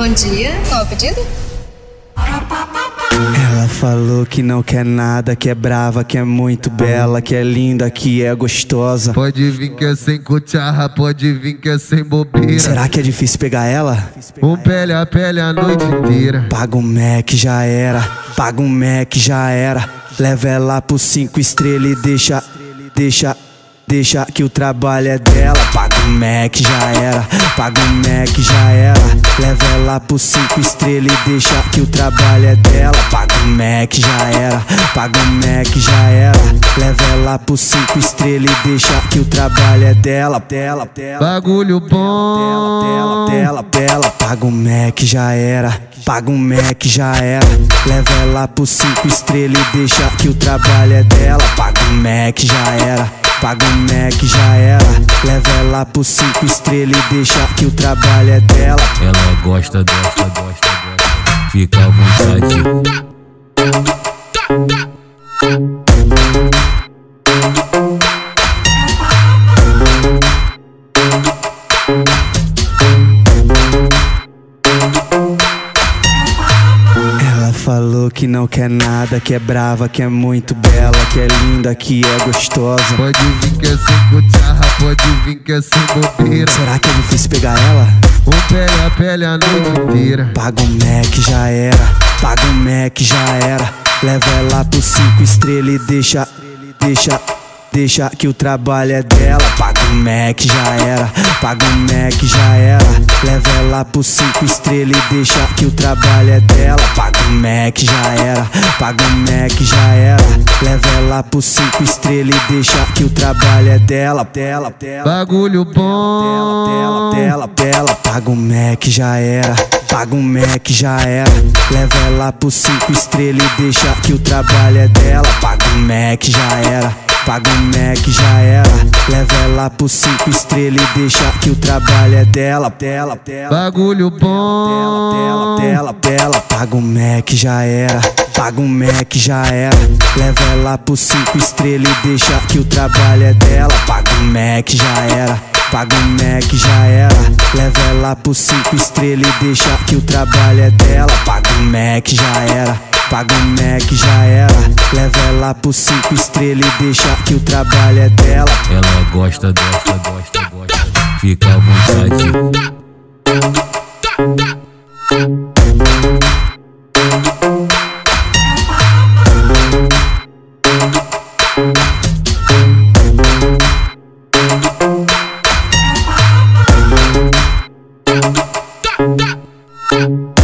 Bom dia, qual é o pedido? Ela falou que não quer nada, que é brava, que é muito bela, que é linda, que é gostosa. Pode vir que é sem cucharra, pode vir que é sem bobeira. Será que é difícil pegar ela? Pele a pele a noite inteira. Paga um Mac, já era. Paga um Mac, já era. Leva ela pro 5 estrelas e deixa que o trabalho é dela. Paga um Mac, já era. Paga um Mac, já era. Leva ela pro 5 estrelas e deixa que o trabalho é dela. Paga um Mac, já era. Paga um Mac, já era. Leva ela pro 5 estrelas e deixa que o trabalho é dela. Bagulho bom. Dela. Paga um Mac, já era. Paga um Mac, já era. Leva ela pro 5 estrelas e deixa que o trabalho é dela. Paga um Mac, já era. Paga um Mac, já era. Leva ela pro 5 estrelas e deixa que o trabalho é dela. Ela gosta, fica à vontade. Falou que não quer nada, que é brava, que é muito bela, que é linda, que é gostosa. Pode vir que é sem cucharra, pode vir que é sem bobeira. Será que é difícil pegar ela? Pele a pele a noite inteira. Paga um Mac, já era. Paga um Mac, já era. Leva ela pro 5 estrelas e deixa que o trabalho é dela. Paga um Mac, já era. Paga um Mac, já era. Leva ela pro 5 estrelas e deixa que o trabalho é dela. Paga um Mac, já era. Paga um Mac, já era. Leva ela pro 5 estrelas e deixa que o trabalho é dela. Bagulho bom. Dela. Paga um Mac, já era. Paga um Mac, já era. Leva ela pro 5 estrelas e deixa que o trabalho é dela. Paga um Mac, já era. Paga um Mac, já era. Leva ela pro 5 estrelas e deixa que o trabalho é dela. Bagulho bom. Dela. Paga um Mac, já era. Paga um Mac, já era. Leva ela pro 5 estrelas e deixa que o trabalho é dela. Paga um Mac, já era. Paga um Mac, já era. Leva ela pro 5 estrelas e deixa que o trabalho é dela. Paga um Mac, já era. Paga um Mac, já era. Leva ela pro 5 estrelas e deixa que o trabalho é dela. Ela gosta, fica à vontade. Thank you.